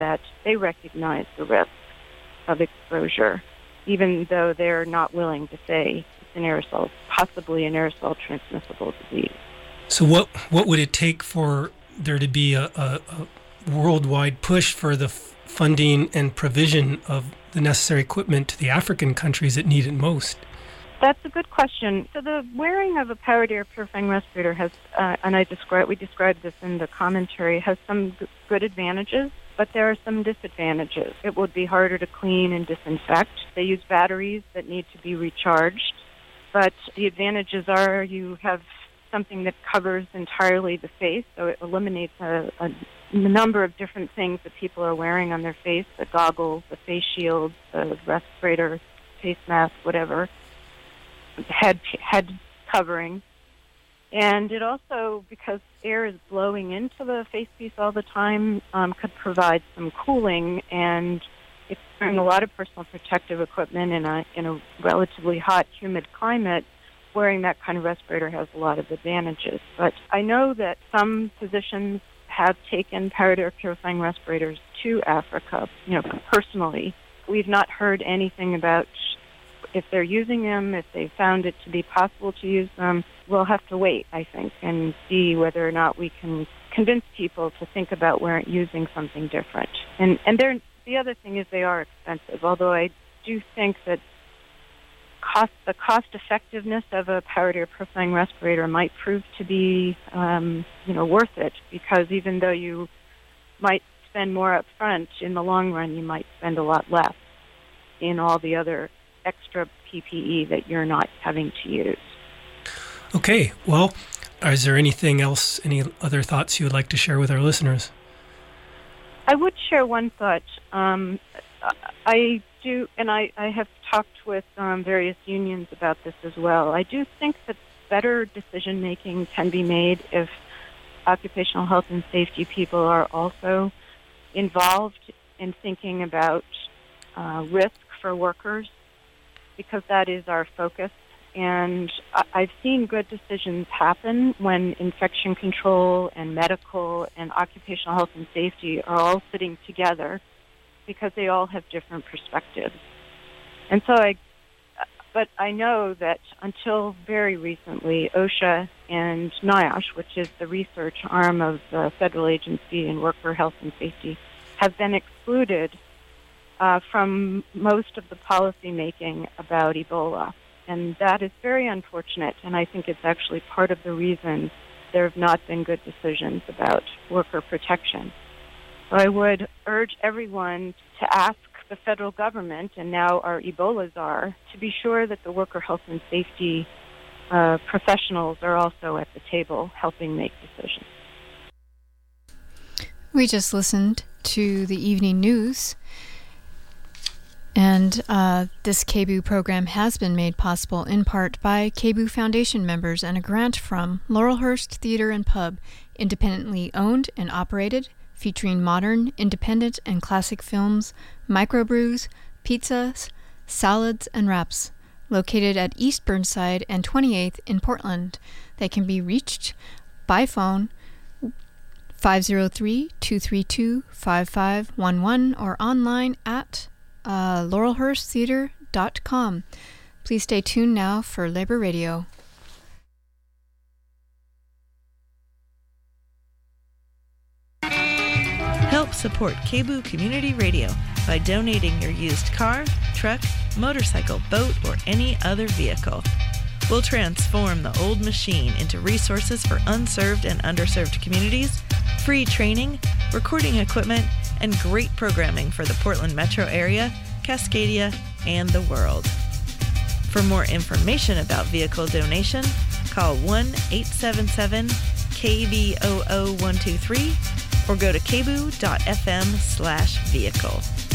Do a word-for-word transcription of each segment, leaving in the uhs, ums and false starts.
that they recognize the risk of exposure, even though they're not willing to say it's an aerosol, possibly an aerosol transmissible disease. So what what would it take for there to be a, a, a worldwide push for the f- funding and provision of the necessary equipment to the African countries that need it most? That's a good question. So the wearing of a powered air purifying respirator has, uh, and I describe, we described this in the commentary, has some g- good advantages, but there are some disadvantages. It would be harder to clean and disinfect. They use batteries that need to be recharged, but the advantages are you have something that covers entirely the face, so it eliminates a, a number of different things that people are wearing on their face, the goggles, the face shields, the respirator, face mask, whatever, head head covering. And it also, because air is blowing into the face piece all the time, um, could provide some cooling. And if you're wearing a lot of personal protective equipment in a in a relatively hot, humid climate, wearing that kind of respirator has a lot of advantages. But I know that some physicians have taken powered air purifying respirators to Africa, you know, personally. We've not heard anything about if they're using them, if they found it to be possible to use them. We'll have to wait, I think, and see whether or not we can convince people to think about wearing, using something different. And and they're, the other thing is they are expensive, although I do think that cost the cost-effectiveness of a powered air purifying respirator might prove to be, um, you know, worth it, because even though you might spend more up front, in the long run you might spend a lot less in all the other extra P P E that you're not having to use. Okay, well, is there anything else, any other thoughts you would like to share with our listeners? I would share one thought. Um, I do, and I, I have talked with um, various unions about this as well. I do think that better decision-making can be made if occupational health and safety people are also involved in thinking about uh, risk for workers, because that is our focus. And I've seen good decisions happen when infection control and medical and occupational health and safety are all sitting together, because they all have different perspectives. And so I, but I know that until very recently, OSHA and NIOSH, which is the research arm of the Federal Agency in Worker Health and Safety, have been excluded Uh, from most of the policy making about Ebola. And that is very unfortunate, and I think it's actually part of the reason there have not been good decisions about worker protection. So I would urge everyone to ask the federal government, and now our Ebola czar, to be sure that the worker health and safety uh, professionals are also at the table helping make decisions. We just listened to the evening news. And uh, this K B U program has been made possible in part by K B U Foundation members and a grant from Laurelhurst Theater and Pub, independently owned and operated, featuring modern, independent, and classic films, microbrews, pizzas, salads, and wraps, located at East Burnside and twenty-eighth in Portland. They can be reached by phone five oh three, two three two, five five one one or online at Uh, laurelhurst theater dot com. Please stay tuned now for Labor Radio. Help support K B U Community Radio by donating your used car, truck, motorcycle, boat, or any other vehicle. We'll transform the old machine into resources for unserved and underserved communities, free training, recording equipment, and great programming for the Portland metro area, Cascadia, and the world. For more information about vehicle donation, call one eight seven seven K B O O one two three or go to k b u dot f m slash vehicle.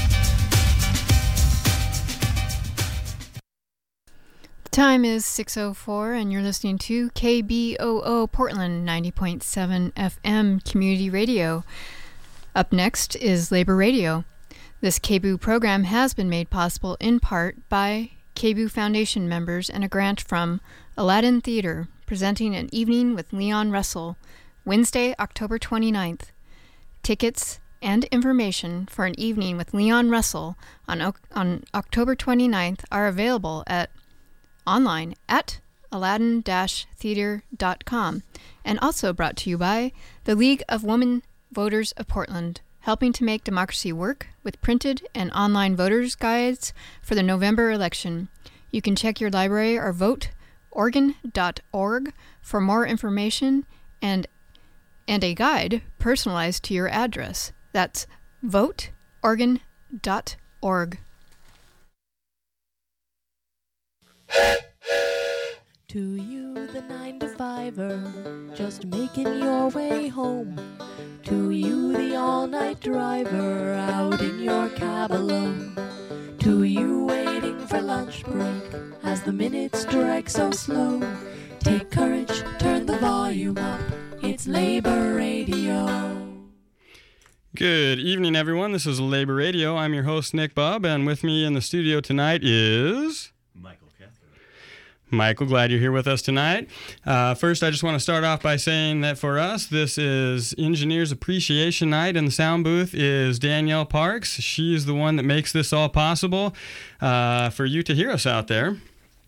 The time is six oh four and you're listening to K B O O Portland ninety point seven F M Community Radio. Up next is Labor Radio. This K B U program has been made possible in part by K B U Foundation members and a grant from Aladdin Theater, presenting an evening with Leon Russell, Wednesday, October twenty-ninth. Tickets and information for an evening with Leon Russell on, o- on October twenty-ninth are available at online at aladdin dash theater dot com, and also brought to you by the League of Women Voters of Portland, helping to make democracy work with printed and online voters' guides for the November election. You can check your library or vote oregon dot org for more information and and a guide personalized to your address. That's vote oregon dot org. To you, the nine to fiver, just making your way home. To you, the all-night driver, out in your cab alone. To you, waiting for lunch break, as the minutes drag so slow. Take courage, turn the volume up, it's Labor Radio. Good evening, everyone. This is Labor Radio. I'm your host, Nick Bubb, and with me in the studio tonight is... Michael Cathcart. Michael, glad you're here with us tonight. Uh, first, I just want to start off by saying that for us, this is Engineers Appreciation Night, and the sound booth is Danielle Parks. She is the one that makes this all possible uh, for you to hear us out there.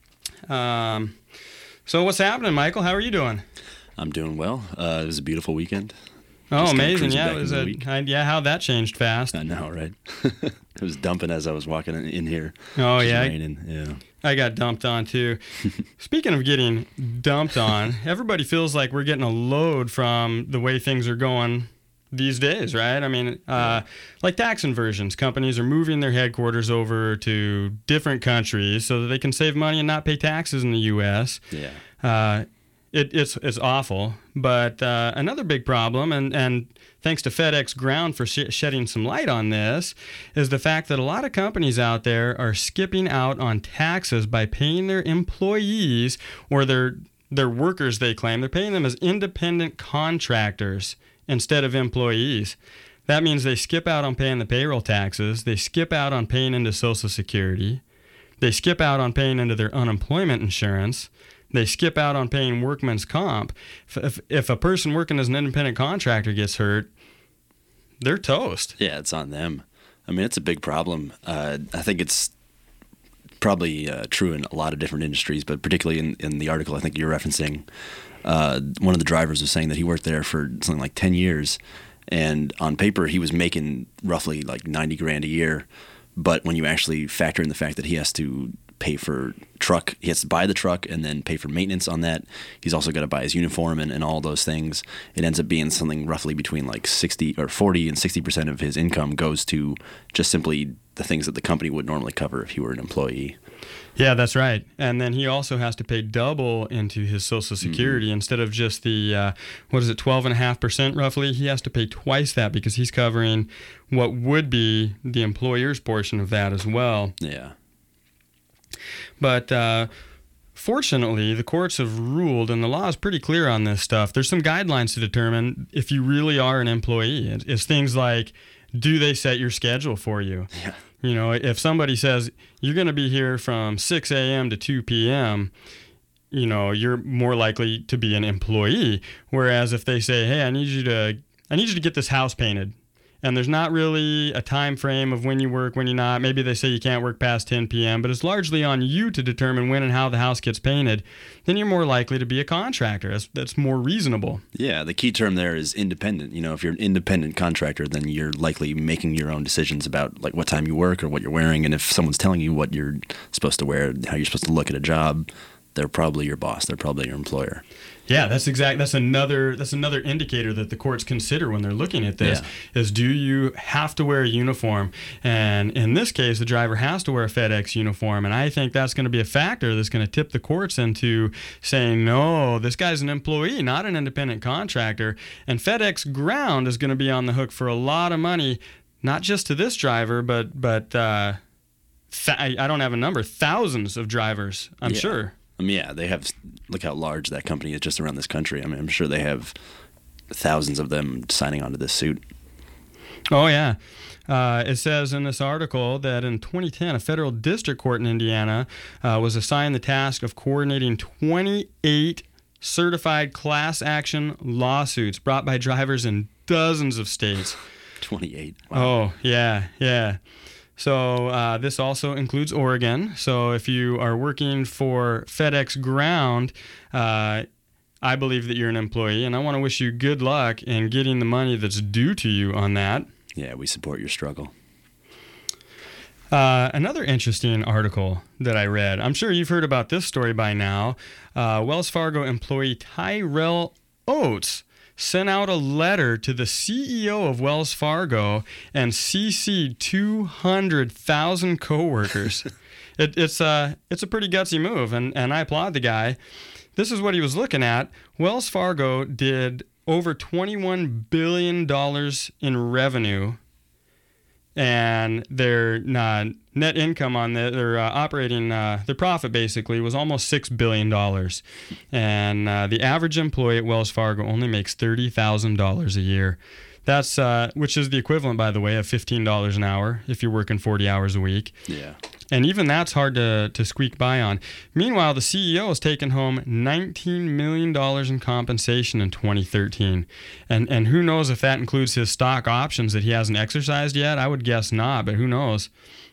Um, so what's happening, Michael? How are you doing? I'm doing well. Uh, it was a beautiful weekend. Oh, Just kinda amazing! cruising Yeah, back it was into a the week. I, yeah. How that changed fast. I know, right? It was dumping as I was walking in, in here. Oh, Just yeah. raining. Yeah. I got dumped on too. Speaking of getting dumped on, everybody feels like we're getting a load from the way things are going these days, right? I mean, uh, like tax inversions. Companies are moving their headquarters over to different countries so that they can save money and not pay taxes in the U S. Yeah. Uh, it, it's it's awful. But uh, another big problem, and, and thanks to FedEx Ground for sh- shedding some light on this, is the fact that a lot of companies out there are skipping out on taxes by paying their employees or their their workers, they claim. They're paying them as independent contractors instead of employees. That means they skip out on paying the payroll taxes. They skip out on paying into Social Security. They skip out on paying into their unemployment insurance. They skip out on paying workman's comp. If, if, if a person working as an independent contractor gets hurt, they're toast. Yeah, it's on them. I mean, it's a big problem. Uh, I think it's probably uh, true in a lot of different industries, but particularly in, in the article I think you're referencing, uh, one of the drivers was saying that he worked there for something like ten years, and on paper he was making roughly like ninety grand a year, but when you actually factor in the fact that he has to pay for truck, he has to buy the truck and then pay for maintenance on that. He's also got to buy his uniform and, and all those things. It ends up being something roughly between like sixty or forty and sixty percent of his income goes to just simply the things that the company would normally cover if he were an employee. Yeah, that's right. And then he also has to pay double into his Social Security mm-hmm. instead of just the, uh, what is it, twelve point five percent roughly? He has to pay twice that because he's covering what would be the employer's portion of that as well. Yeah. But uh, fortunately, the courts have ruled, and the law is pretty clear on this stuff. There's some guidelines to determine if you really are an employee. It's things like, do they set your schedule for you? Yeah. You know, if somebody says, you're going to be here from six a.m. to two p.m., you know, you're more likely to be an employee. Whereas if they say, hey, I need you to, I need you to get this house painted, and there's not really a time frame of when you work, when you're not. Maybe they say you can't work past ten p.m., but it's largely on you to determine when and how the house gets painted. Then you're more likely to be a contractor. That's, that's more reasonable. Yeah, the key term there is independent. You know, if you're an independent contractor, then you're likely making your own decisions about like what time you work or what you're wearing. And if someone's telling you what you're supposed to wear, how you're supposed to look at a job, they're probably your boss. They're probably your employer. Yeah, that's exact. That's another. That's another indicator that the courts consider when they're looking at this. Yeah. Is do you have to wear a uniform? And in this case, the driver has to wear a FedEx uniform. And I think that's going to be a factor that's going to tip the courts into saying, no, this guy's an employee, not an independent contractor. And FedEx Ground is going to be on the hook for a lot of money, not just to this driver, but but uh, th- I don't have a number, thousands of drivers, I'm yeah. sure. I mean, yeah, they have, look how large that company is just around this country. I mean, I'm sure they have thousands of them signing on to this suit. Oh, yeah. Uh, it says in this article that in twenty ten, a federal district court in Indiana uh, was assigned the task of coordinating twenty-eight certified class action lawsuits brought by drivers in dozens of states. twenty-eight. Wow. Oh, yeah, yeah. So uh, this also includes Oregon. So if you are working for FedEx Ground, uh, I believe that you're an employee, and I want to wish you good luck in getting the money that's due to you on that. Yeah, we support your struggle. Uh, another interesting article that I read, I'm sure you've heard about this story by now. Uh, Wells Fargo employee Tyrell Oates sent out a letter to the C E O of Wells Fargo and C C'd two hundred thousand coworkers. it, it's, uh, it's a pretty gutsy move, and, and I applaud the guy. This is what he was looking at. Wells Fargo did over twenty-one billion dollars in revenue, and their uh, net income on the, their uh, operating, uh, their profit basically was almost six billion dollars. And uh, the average employee at Wells Fargo only makes thirty thousand dollars a year. That's, uh, which is the equivalent, by the way, of fifteen dollars an hour if you're working forty hours a week. Yeah. And even that's hard to, to squeak by on. Meanwhile, the C E O has taken home nineteen million dollars in compensation in twenty thirteen. And and who knows if that includes his stock options that he hasn't exercised yet? I would guess not, but who knows?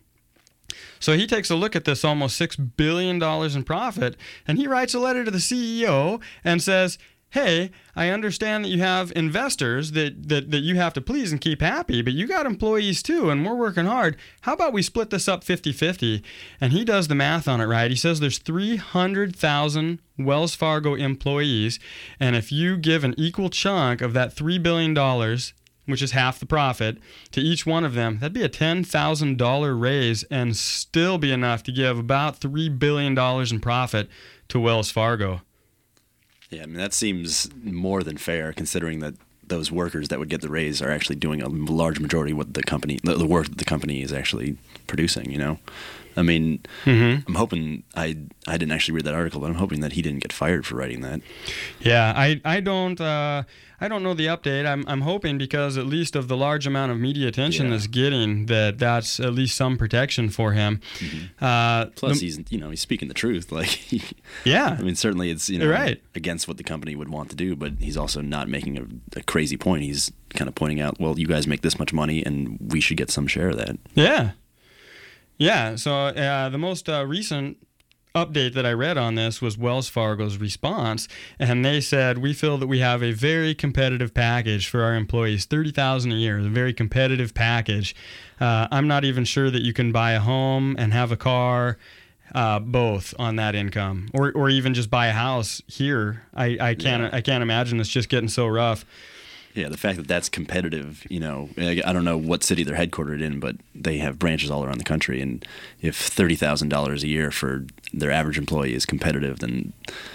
So he takes a look at this almost six billion dollars in profit, and he writes a letter to the C E O and says, hey, I understand that you have investors that, that, that you have to please and keep happy, but you got employees too, and we're working hard. How about we split this up fifty-fifty? And he does the math on it, right? He says there's three hundred thousand Wells Fargo employees, and if you give an equal chunk of that three billion dollars, which is half the profit, to each one of them, that'd be a ten thousand dollars raise and still be enough to give about three billion dollars in profit to Wells Fargo. Yeah, I mean, that seems more than fair, considering that those workers that would get the raise are actually doing a large majority of what the company, the, the work that the company is actually producing, you know? I mean, mm-hmm. I'm hoping, I I didn't actually read that article, but I'm hoping that he didn't get fired for writing that. Yeah, I, I don't uh, I don't know the update. I'm I'm hoping, because at least of the large amount of media attention yeah. that's getting, that that's at least some protection for him. Mm-hmm. Uh, Plus, the, he's you know he's speaking the truth. Like, he, yeah, I mean, certainly it's you know right. against what the company would want to do, but he's also not making a, a crazy point. He's kind of pointing out, well, you guys make this much money, and we should get some share of that. Yeah. Yeah, so uh, the most uh, recent update that I read on this was Wells Fargo's response, and they said, we feel that we have a very competitive package for our employees, thirty thousand dollars a year, a very competitive package. Uh, I'm not even sure that you can buy a home and have a car, uh, both on that income, or or even just buy a house here. I, I can't yeah. I can't imagine it's just getting so rough. Yeah, the fact that that's competitive, you know, I don't know what city they're headquartered in, but they have branches all around the country. And if thirty thousand dollars a year for their average employee is competitive, then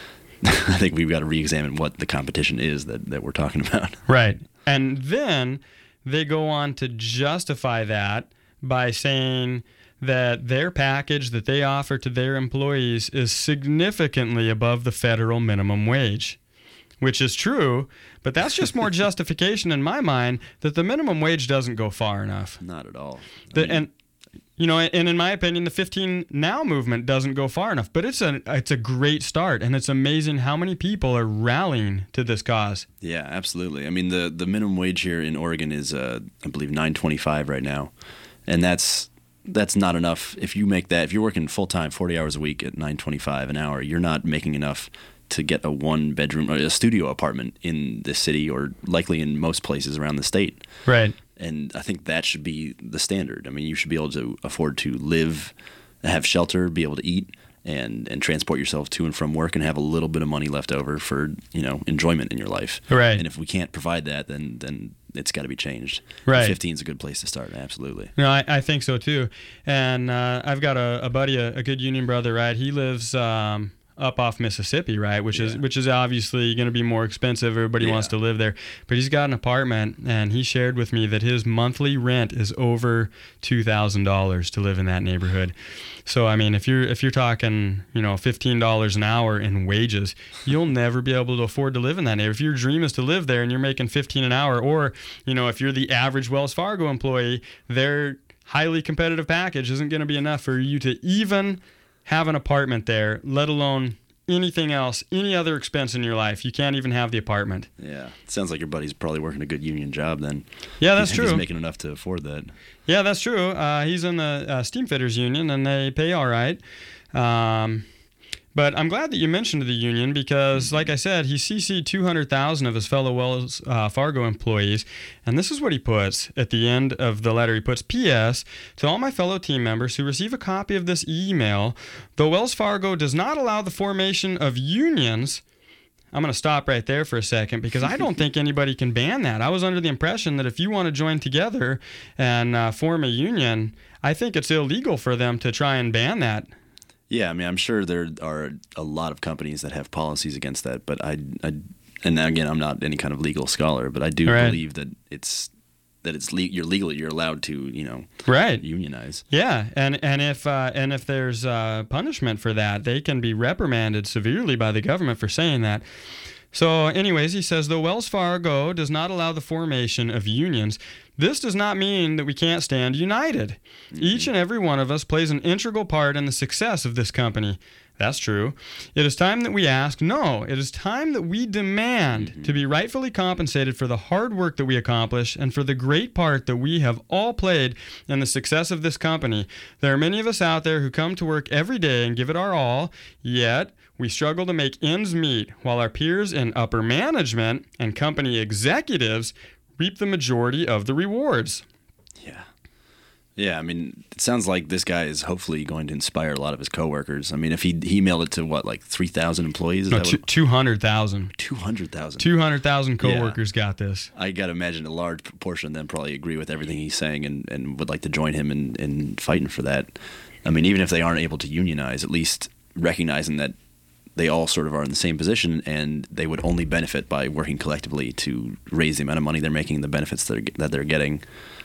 I think we've got to re-examine what the competition is that, that we're talking about. Right. And then they go on to justify that by saying that their package that they offer to their employees is significantly above the federal minimum wage. Which is true, but that's just more justification in my mind that the minimum wage doesn't go far enough. Not at all. The, mean, and you know, and in my opinion, the fifteen now movement doesn't go far enough. But it's a it's a great start, and it's amazing how many people are rallying to this cause. Yeah, absolutely. I mean, the the minimum wage here in Oregon is, uh, I believe, nine twenty-five right now, and that's that's not enough. If you make that, if you're working full time, forty hours a week at nine twenty-five an hour, you're not making enough to get a one bedroom or a studio apartment in the city, or likely in most places around the state. Right. And I think that should be the standard. I mean, you should be able to afford to live, have shelter, be able to eat, and, and transport yourself to and from work, and have a little bit of money left over for, you know, enjoyment in your life. Right. And if we can't provide that, then then it's got to be changed. Right. fifteen is a good place to start, absolutely. No, I, I think so too. And uh, I've got a, a buddy, a, a good union brother, right? He lives um, up off Mississippi, right? Which yeah. is which is obviously going to be more expensive. Everybody yeah. wants to live there, but he's got an apartment, and he shared with me that his monthly rent is over two thousand dollars to live in that neighborhood. So I mean, if you're if you're talking, you know, fifteen dollars an hour in wages, you'll never be able to afford to live in that neighborhood. If your dream is to live there and you're making fifteen an hour, or you know, if you're the average Wells Fargo employee, their highly competitive package isn't going to be enough for you to even have an apartment there, let alone anything else, any other expense in your life. You can't even have the apartment. Yeah. It sounds like your buddy's probably working a good union job then. Yeah, that's he's, true. He's making enough to afford that. Yeah, that's true. Uh, he's in the uh, Steamfitters Union, and they pay all right. Um, but I'm glad that you mentioned the union because, like I said, he C C'd two hundred thousand of his fellow Wells uh, Fargo employees. And this is what he puts at the end of the letter. He puts, P S To all my fellow team members who receive a copy of this email, though Wells Fargo does not allow the formation of unions. I'm going to stop right there for a second because I don't think anybody can ban that. I was under the impression that if you want to join together and uh, form a union, I think it's illegal for them to try and ban that. Yeah, I mean, I'm sure there are a lot of companies that have policies against that, but I, I and again, I'm not any kind of legal scholar, but I do right. believe that it's that it's le- you're legally you're allowed to, you know, right. unionize. Yeah, and and if uh, and if there's uh, punishment for that, they can be reprimanded severely by the government for saying that. So, anyways, he says, though Wells Fargo does not allow the formation of unions, this does not mean that we can't stand united. Mm-hmm. Each and every one of us plays an integral part in the success of this company. That's true. It is time that we ask, no, it is time that we demand mm-hmm. to be rightfully compensated for the hard work that we accomplish and for the great part that we have all played in the success of this company. There are many of us out there who come to work every day and give it our all, yet we struggle to make ends meet while our peers in upper management and company executives reap the majority of the rewards. Yeah. Yeah, I mean, it sounds like this guy is hopefully going to inspire a lot of his coworkers. I mean, if he he emailed it to, what, like three thousand employees? Is no, that two, what? two hundred thousand. two hundred thousand. two hundred thousand coworkers yeah. got this. I got to imagine a large proportion of them probably agree with everything he's saying and, and would like to join him in, in fighting for that. I mean, even if they aren't able to unionize, at least recognizing that they all sort of are in the same position and they would only benefit by working collectively to raise the amount of money they're making and the benefits that, are, that they're getting.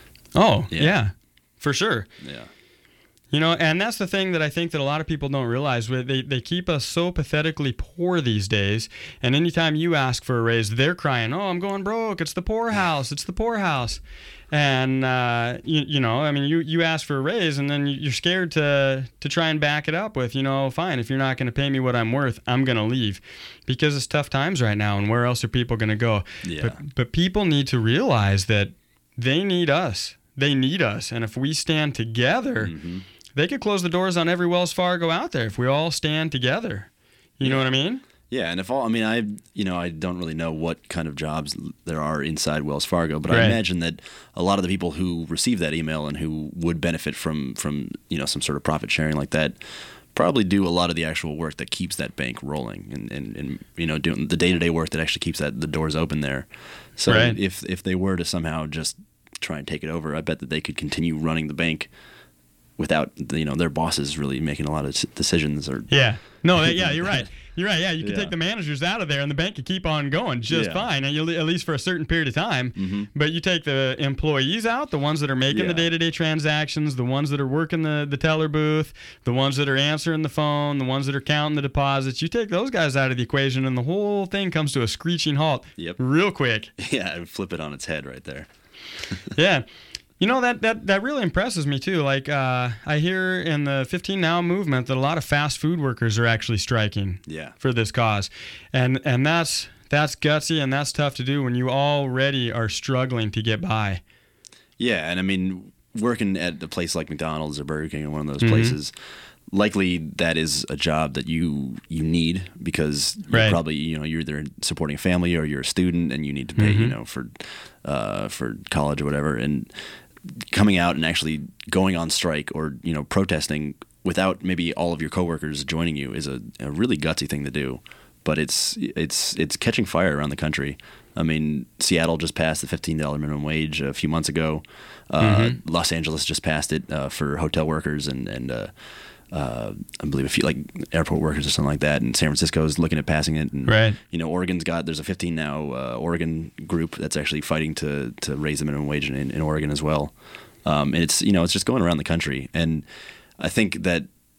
Oh, yeah. yeah. For sure. Yeah. You know, and that's the thing that I think that a lot of people don't realize. They they keep us so pathetically poor these days. And anytime you ask for a raise, they're crying, oh, I'm going broke. It's the poorhouse. It's the poorhouse. And, uh, you, you know, I mean, you, you ask for a raise and then you're scared to, to try and back it up with, you know, fine, if you're not going to pay me what I'm worth, I'm going to leave. Because it's tough times right now. And where else are people going to go? Yeah. But, but people need to realize that they need us. They need us. And if we stand together, mm-hmm. they could close the doors on every Wells Fargo out there if we all stand together. You yeah. know what I mean? Yeah, and if all, I mean, I, you know, I don't really know what kind of jobs there are inside Wells Fargo, but right. I imagine that a lot of the people who receive that email and who would benefit from, from, you know, some sort of profit sharing like that probably do a lot of the actual work that keeps that bank rolling and, and, and you know, doing the day-to-day work that actually keeps that the doors open there. So right. if if they were to somehow just try and take it over, I bet that they could continue running the bank without, you know, their bosses really making a lot of decisions. Or yeah, no, yeah, you're right. You're right. Yeah, you can yeah. take the managers out of there, and the bank can keep on going just yeah. fine, and at least for a certain period of time. Mm-hmm. But you take the employees out, the ones that are making yeah. the day-to-day transactions, the ones that are working the, the teller booth, the ones that are answering the phone, the ones that are counting the deposits. You take those guys out of the equation, and the whole thing comes to a screeching halt yep. real quick. Yeah, I would flip it on its head right there. yeah. You know, that, that, that really impresses me, too. Like, uh, I hear in the fifteen now movement that a lot of fast food workers are actually striking yeah. for this cause. And and that's that's gutsy and that's tough to do when you already are struggling to get by. Yeah, and I mean, working at a place like McDonald's or Burger King or one of those mm-hmm. places, likely that is a job that you you need because you're right. probably, you know, you're either supporting a family or you're a student and you need to pay, mm-hmm. you know, for uh, for college or whatever. And coming out and actually going on strike or, you know, protesting without maybe all of your coworkers joining you is a, a really gutsy thing to do. But it's it's it's catching fire around the country. I mean, Seattle just passed the fifteen dollars minimum wage a few months ago. Uh, mm-hmm. Los Angeles just passed it uh, for hotel workers and and uh, uh, I believe a few like airport workers or something like that. And San Francisco is looking at passing it. And, right. you know, Oregon's got there's a fifteen now uh, Oregon group that's actually fighting to to raise the minimum wage in, in Oregon as well. Um, and it's you know it's just going around the country. And I think that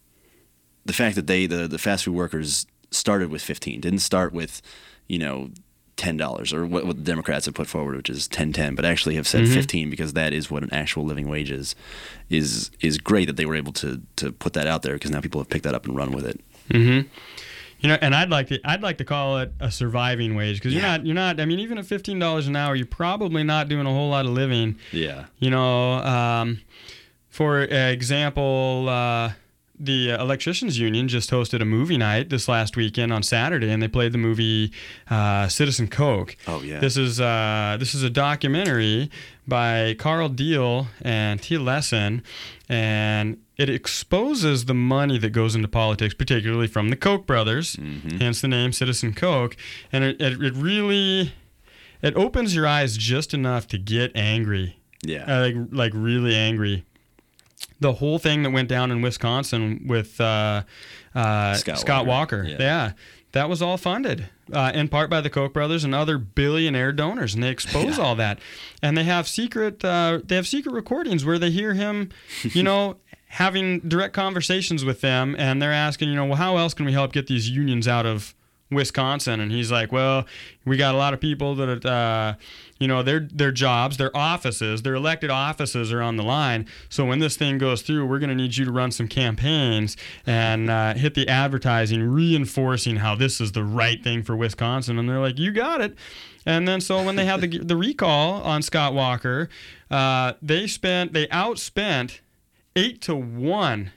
the fact that they the the fast food workers started with fifteen, didn't start with, you know, ten dollars or what, what the Democrats have put forward, which is ten ten, but actually have said mm-hmm. fifteen because that is what an actual living wage is, is is great that they were able to to put that out there because now people have picked that up and run with it. Mm-hmm. You know, and I'd like to I'd like to call it a surviving wage, because you're Yeah. not you're not. I mean, even at fifteen dollars an hour, you're probably not doing a whole lot of living. Yeah. You know, um, for example, uh, the Electricians Union just hosted a movie night this last weekend on Saturday, and they played the movie uh, Citizen Coke. Oh yeah. This is uh, this is a documentary by Carl Deal and T. Lesson, and it exposes the money that goes into politics, particularly from the Koch brothers, Mm-hmm. hence the name Citizen Coke. And it, it, it really, it opens your eyes just enough to get angry, Yeah. uh, like, like really angry. The whole thing that went down in Wisconsin with uh, uh, Scott Scott, Walker. Walker, Yeah. yeah, that was all funded uh, in part by the Koch brothers and other billionaire donors, and they expose Yeah. all that. And they have secret, uh, they have secret recordings where they hear him, you know, having direct conversations with them, and they're asking, you know, well, how else can we help get these unions out of Wisconsin? And he's like, well, we got a lot of people that, uh, you know, their their jobs, their offices, their elected offices are on the line. So when this thing goes through, we're going to need you to run some campaigns and uh, hit the advertising, reinforcing how this is the right thing for Wisconsin. And they're like, you got it. And then so when they had the the recall on Scott Walker, uh, they spent they outspent eight to one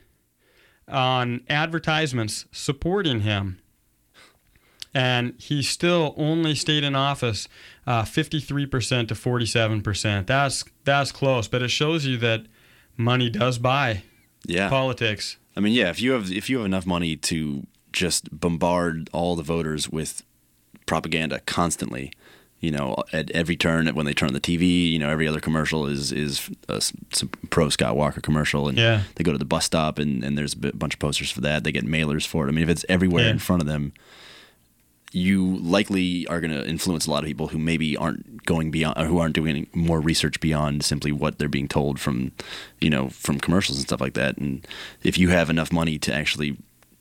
on advertisements supporting him. And he still only stayed in office uh, fifty-three percent to forty-seven percent. That's that's close, but it shows you that money does buy Yeah. politics. I mean, yeah, if you have if you have enough money to just bombard all the voters with propaganda constantly, you know, at every turn, when they turn on the T V, you know, every other commercial is is a pro Scott Walker commercial, and Yeah. they go to the bus stop and, and there's a bunch of posters for that. They get mailers for it. I mean, if it's everywhere Yeah. in front of them, you likely are going to influence a lot of people who maybe aren't going beyond, or who aren't doing any more research beyond simply what they're being told from, you know, from commercials and stuff like that. And if you have enough money to actually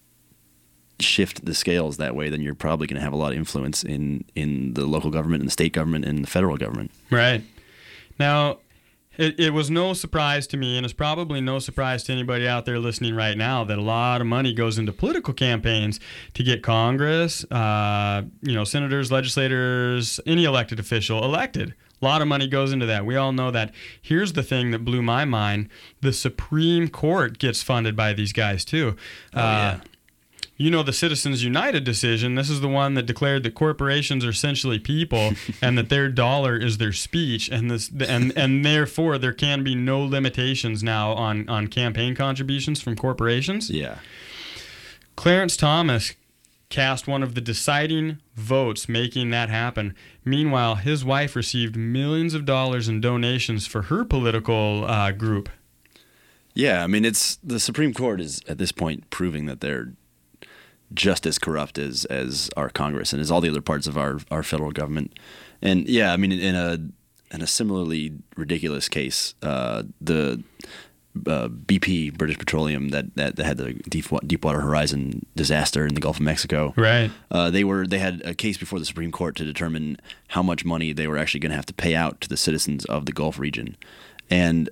shift the scales that way, then you're probably going to have a lot of influence in, in the local government and the state government and the federal government. Right. Now, it, it was no surprise to me, and it's probably no surprise to anybody out there listening right now, that a lot of money goes into political campaigns to get Congress, uh, you know, senators, legislators, any elected official elected. A lot of money goes into that. We all know that. Here's the thing that blew my mind. The Supreme Court gets funded by these guys, too. Oh, yeah. Uh, You know, the Citizens United decision, this is the one that declared that corporations are essentially people and that their dollar is their speech, and this and and therefore there can be no limitations now on, on campaign contributions from corporations. Yeah. Clarence Thomas cast one of the deciding votes making that happen. Meanwhile, his wife received millions of dollars in donations for her political uh, group. Yeah, I mean, it's the Supreme Court is at this point proving that they're just as corrupt as, as our Congress and as all the other parts of our, our federal government. And yeah, I mean, in a in a similarly ridiculous case, uh, the uh, B P, British Petroleum, that, that, that had the Deep, Deepwater Horizon disaster in the Gulf of Mexico. Right. Uh, they were they had a case before the Supreme Court to determine how much money they were actually going to have to pay out to the citizens of the Gulf region, and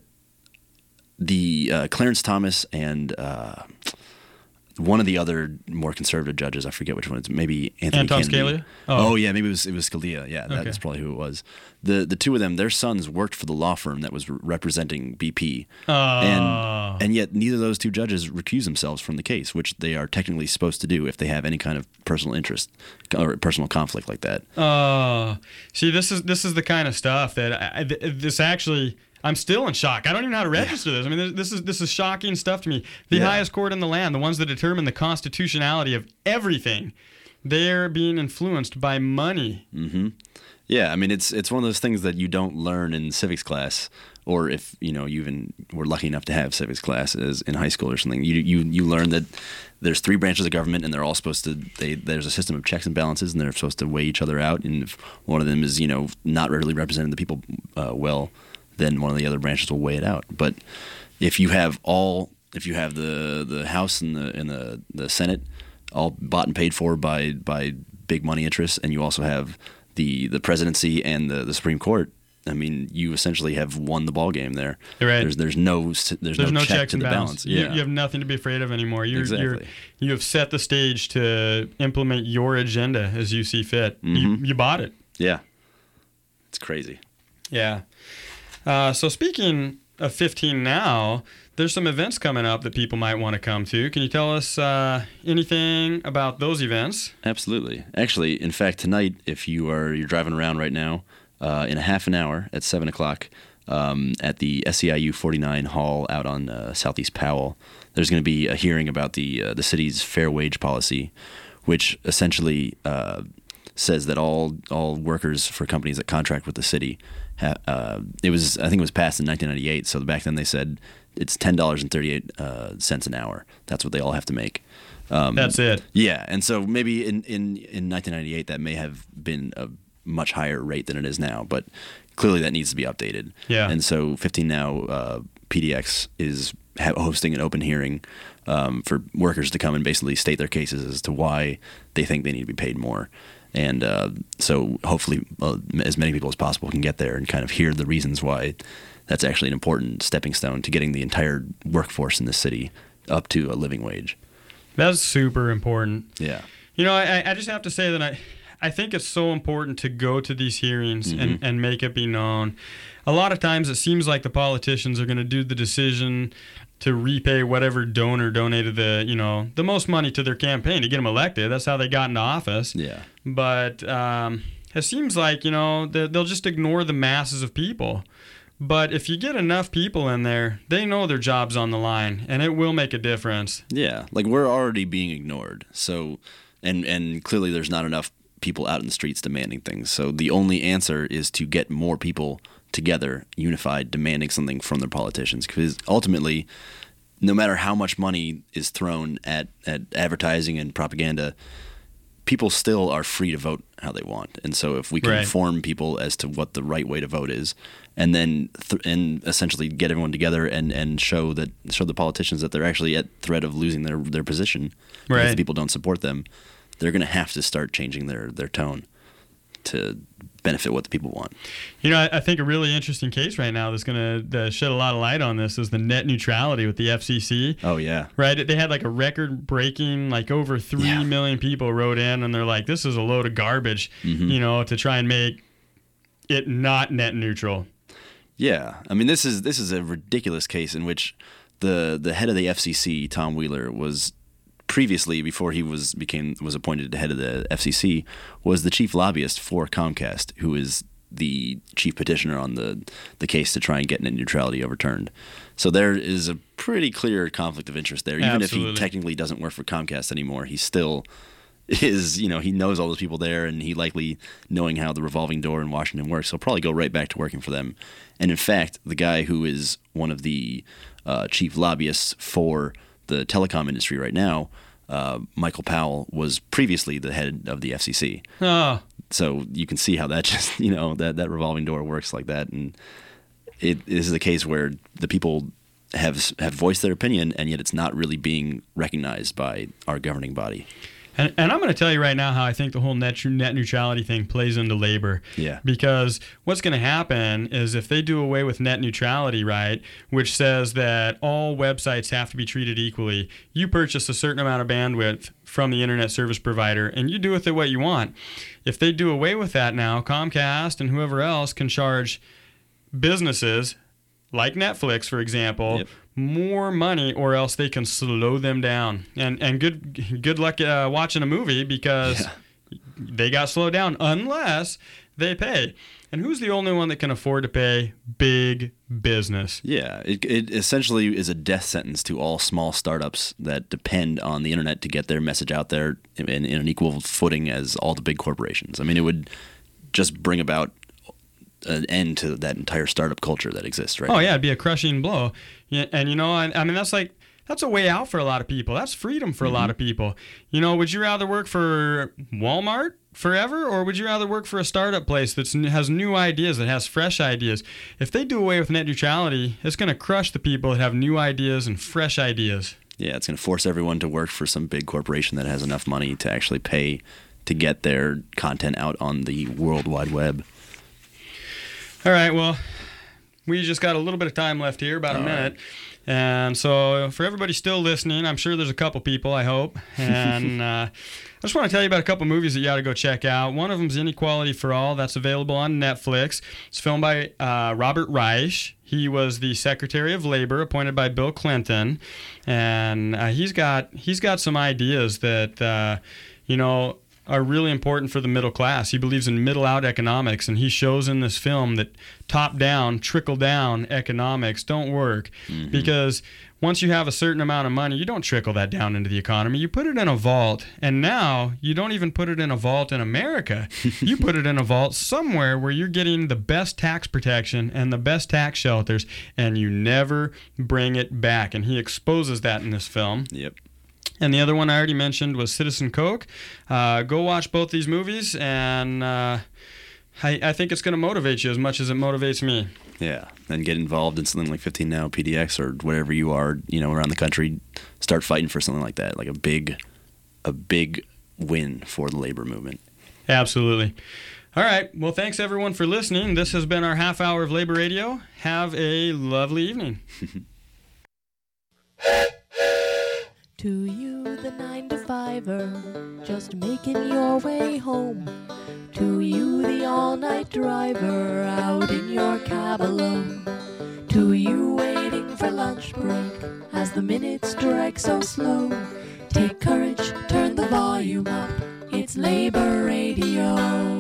the uh, Clarence Thomas and uh, one of the other more conservative judges, I forget which one it's maybe Anthony Anton Kennedy. Scalia? Oh. Oh. yeah, maybe it was it was Scalia. Yeah, Okay. that's probably who it was. The the two of them, their sons worked for the law firm that was re- representing B P, Oh. and and yet neither of those two judges recuse themselves from the case, which they are technically supposed to do if they have any kind of personal interest or personal conflict like that. Oh, see, this is this is the kind of stuff that I, this actually. I'm still in shock. I don't even know how to register this. I mean, this is this is shocking stuff to me. The Yeah. highest court in the land, the ones that determine the constitutionality of everything, they're being influenced by money. Mm-hmm. Yeah, I mean, it's it's one of those things that you don't learn in civics class, or if you know you even were lucky enough to have civics classes in high school or something. You you you learn that there's three branches of government, and they're all supposed to. They there's a system of checks and balances, and they're supposed to weigh each other out. And if one of them is you know not readily representing the people uh, well, then one of the other branches will weigh it out. But if you have all, if you have the the House and the and the, the Senate all bought and paid for by, by by big money interests, and you also have the the presidency and the, the Supreme Court I mean, you essentially have won the ball game there. Right. There's there's no there's, there's no, no check checks to and the balance. balance. Yeah. You, you have nothing to be afraid of anymore. You're, exactly. You're, you have set the stage to implement your agenda as you see fit. Mm-hmm. You, you bought it. Yeah. It's crazy. Yeah. Uh, so speaking of fifteen now, there's some events coming up that people might want to come to. Can you tell us uh, anything about those events? Absolutely. Actually, in fact, tonight, if you are you're driving around right now, uh, in a half an hour at seven o'clock um, at the S E I U forty-nine Hall out on uh, Southeast Powell, there's going to be a hearing about the uh, the city's fair wage policy, which essentially uh, says that all all workers for companies that contract with the city, ha- uh, it was I think it was passed in nineteen ninety-eight. So back then they said it's ten dollars and thirty-eight uh, cents an hour. That's what they all have to make. Um, That's it. Yeah, and so maybe in, in, in nineteen ninety-eight that may have been a much higher rate than it is now, but clearly that needs to be updated. Yeah. And so fifteen now, uh, P D X is ha- hosting an open hearing um, for workers to come and basically state their cases as to why they think they need to be paid more. And uh, so hopefully uh, as many people as possible can get there and kind of hear the reasons why that's actually an important stepping stone to getting the entire workforce in the city up to a living wage. That's super important. Yeah. You know, I, I just have to say that I, I think it's so important to go to these hearings Mm-hmm. and, and make it be known. A lot of times it seems like the politicians are going to do the decision to repay whatever donor donated the, you know, the most money to their campaign to get them elected. That's how they got into office. Yeah. But um, it seems like, you know, they, they'll just ignore the masses of people. But if you get enough people in there, they know their job's on the line, and it will make a difference. Yeah, like we're already being ignored. So, and and clearly there's not enough people out in the streets demanding things. So the only answer is to get more people together, unified, demanding something from their politicians. Because ultimately, no matter how much money is thrown at, at advertising and propaganda, people still are free to vote how they want. And so if we can Right. inform people as to what the right way to vote is, and then th- and essentially get everyone together and, and show that show the politicians that they're actually at threat of losing their, their position Right. because people don't support them, they're going to have to start changing their, their tone to benefit what the people want. You know, I, I think a really interesting case right now that's going to uh, shed a lot of light on this is the net neutrality with the F C C. Oh, yeah. Right? They had like a record-breaking, like over three Yeah. million people wrote in, and they're like, this is a load of garbage, Mm-hmm. you know, to try and make it not net neutral. Yeah, I mean this is this is a ridiculous case in which the the head of the F C C, Tom Wheeler, was previously, before he was became was appointed head of the F C C, was the chief lobbyist for Comcast, who is the chief petitioner on the the case to try and get net neutrality overturned. So there is a pretty clear conflict of interest there. Even Absolutely. if he technically doesn't work for Comcast anymore, he still is, you know, he knows all those people there, and he likely, knowing how the revolving door in Washington works, he'll probably go right back to working for them. And in fact, the guy who is one of the uh, chief lobbyists for the telecom industry right now, uh, Michael Powell, was previously the head of the F C C. Oh, So you can see how that just, you know, that, that revolving door works like that. And it this is a case where the people have have voiced their opinion, and yet it's not really being recognized by our governing body. And, and I'm going to tell you right now how I think the whole net, net neutrality thing plays into labor. Yeah. Because what's going to happen is if they do away with net neutrality, right, which says that all websites have to be treated equally, you purchase a certain amount of bandwidth from the internet service provider, and you do with it what you want. If they do away with that now, Comcast and whoever else can charge businesses like Netflix, for example, Yep. more money, or else they can slow them down. And and good good luck uh, watching a movie because Yeah. they got slowed down unless they pay. And who's the only one that can afford to pay? Big business. Yeah, it, it essentially is a death sentence to all small startups that depend on the internet to get their message out there in, in an equal footing as all the big corporations. I mean, it would just bring about an end to that entire startup culture that exists right Oh now. yeah, it'd be a crushing blow. Yeah, and you know, I, I mean, that's like that's a way out for a lot of people. That's freedom for a lot of people. You know, would you rather work for Walmart forever, or would you rather work for a startup place that has new ideas, that has fresh ideas? If they do away with net neutrality, it's going to crush the people that have new ideas and fresh ideas. Yeah, it's going to force everyone to work for some big corporation that has enough money to actually pay to get their content out on the World Wide Web. All right, well, we just got a little bit of time left here, about a All minute. right. And so for everybody still listening, I'm sure there's a couple people, I hope. And uh, I just want to tell you about a couple movies that you ought to go check out. One of them is Inequality for All. That's available on Netflix. It's filmed by uh, Robert Reich. He was the Secretary of Labor appointed by Bill Clinton. And uh, he's got he's got some ideas that, uh, you know, are really important for the middle class. He believes in middle-out economics, and he shows in this film that top-down, trickle-down economics don't work. Mm-hmm. Because once you have a certain amount of money, you don't trickle that down into the economy. You put it in a vault, and now you don't even put it in a vault in America. You put it in a vault somewhere where you're getting the best tax protection and the best tax shelters, and you never bring it back. And he exposes that in this film. Yep. And the other one I already mentioned was Citizen Coke. Uh, go watch both these movies, and uh, I, I think it's going to motivate you as much as it motivates me. Yeah, and get involved in something like fifteen Now P D X or whatever you are, you know, around the country. Start fighting for something like that, like a big, a big win for the labor movement. Absolutely. All right. Well, thanks everyone for listening. This has been our half hour of Labor Radio. Have a lovely evening. To you, the nine to fiver, just making your way home. To you, the all-night driver, out in your cab alone. To you, waiting for lunch break, as the minutes drag so slow. Take courage, turn the volume up, it's Labor Radio.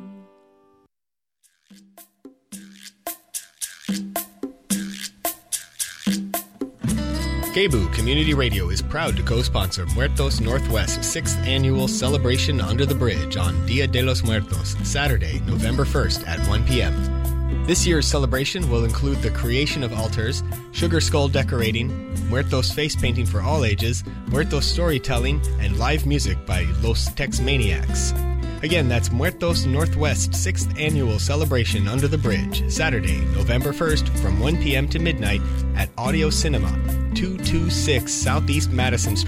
K B U Community Radio is proud to co-sponsor Muertos Northwest's sixth annual celebration under the bridge on Dia de los Muertos, Saturday, November first at one p.m. This year's celebration will include the creation of altars, sugar skull decorating, Muertos face painting for all ages, Muertos storytelling, and live music by Los Tex Maniacs. Again, that's Muertos Northwest sixth Annual Celebration Under the Bridge, Saturday, November first from one p.m. to midnight at Audio Cinema, two twenty-six Southeast Madison Street.